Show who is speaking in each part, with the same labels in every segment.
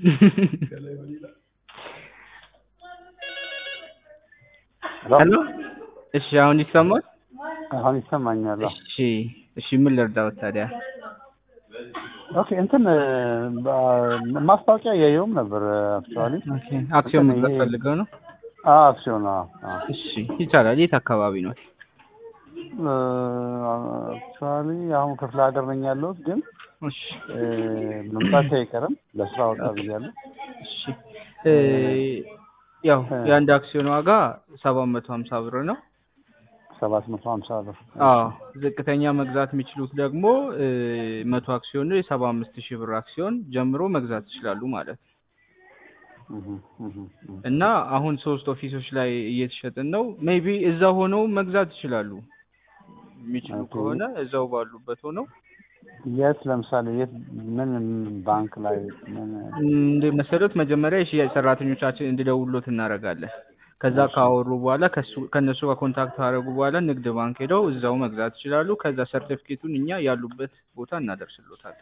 Speaker 1: ሄሎ እሺ አሁን ይሰማል?
Speaker 2: አሁን ይሰማኛል።
Speaker 1: እሺ ምን ልርዳው ታዲያ?
Speaker 2: ኦኬ እንትን ማስታወቂያ ያየውም ነበር አክቹአሊ።
Speaker 1: ኦኬ አክሲዮን መግዛት ፈልገው ነው?
Speaker 2: አክሲዮን
Speaker 1: እሺ ይቻላል። የት አካባቢ ነው?
Speaker 2: አክቹአሊ አሁን ክፍለ ሀገር ነኝ ያለሁት፣ ግን
Speaker 1: እሺ
Speaker 2: መምጣት አይቀርም ለስራ ወጣ ብያለሁ።
Speaker 1: እሺ ያው የአንድ አክሲዮን ዋጋ 750 ብር ነው።
Speaker 2: 750 ብር።
Speaker 1: ዝቅተኛ መግዛት የሚችሉት ደግሞ 100 አክሲዮን ነው። የ75000 ብር አክሲዮን ጀምሮ መግዛት ይችላሉ ማለት ነው። እና አሁን 3 ኦፊሶች ላይ እየተሸጥን ነው። ሜቢ እዛ ሆነው መግዛት ይችላሉ የሚችሉ ከሆነ እዛው ባሉበት ሆነው።
Speaker 2: የት ለምሳሌ የት ምን ባንክ ላይ ምን
Speaker 1: እንደ መሰረት መጀመሪያ የሽያጭ ሰራተኞቻችን እንዲደውሉት እናደርጋለን። ከዛ ካወሩ በኋላ ከነሱ ጋር ኮንታክት አደረጉ በኋላ ንግድ ባንክ ሄደው እዛው መግዛት ይችላሉ። ከዛ ሰርቲፊኬቱን እኛ ያሉበት ቦታ እናደርስሎታለን።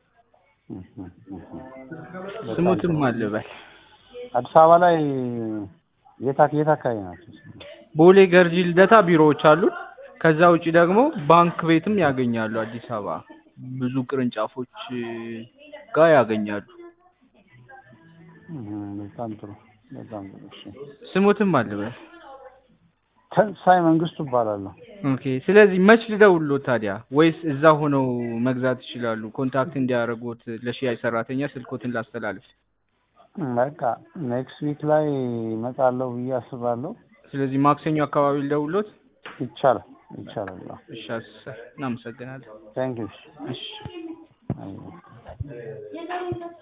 Speaker 1: ስሙትም አለበል
Speaker 2: አዲስ አበባ ላይ የት አካባቢ ናቸው?
Speaker 1: ቦሌ ገርጂ ልደታ ቢሮዎች አሉ። ከዛ ውጪ ደግሞ ባንክ ቤትም ያገኛሉ። አዲስ አበባ ብዙ ቅርንጫፎች ጋር ያገኛሉ።
Speaker 2: በጣም ጥሩ። እሺ
Speaker 1: ስሙትም አለበል
Speaker 2: ተንሳይ መንግስቱ እባላለሁ።
Speaker 1: ኦኬ ስለዚህ መች ልደውልሎት ታዲያ? ወይስ እዛ ሆነው መግዛት ይችላሉ? ኮንታክት እንዲያደርጉት ለሽያጭ ሰራተኛ ስልኮትን ላስተላልፍ።
Speaker 2: በቃ ኔክስት ዊክ ላይ እመጣለሁ ብዬ አስባለሁ።
Speaker 1: ስለዚህ ማክሰኞ አካባቢ ልደውልሎት?
Speaker 2: ይቻላል።
Speaker 1: እሺ እናመሰግናለን።
Speaker 2: ታንክ ዩ።
Speaker 1: እሺ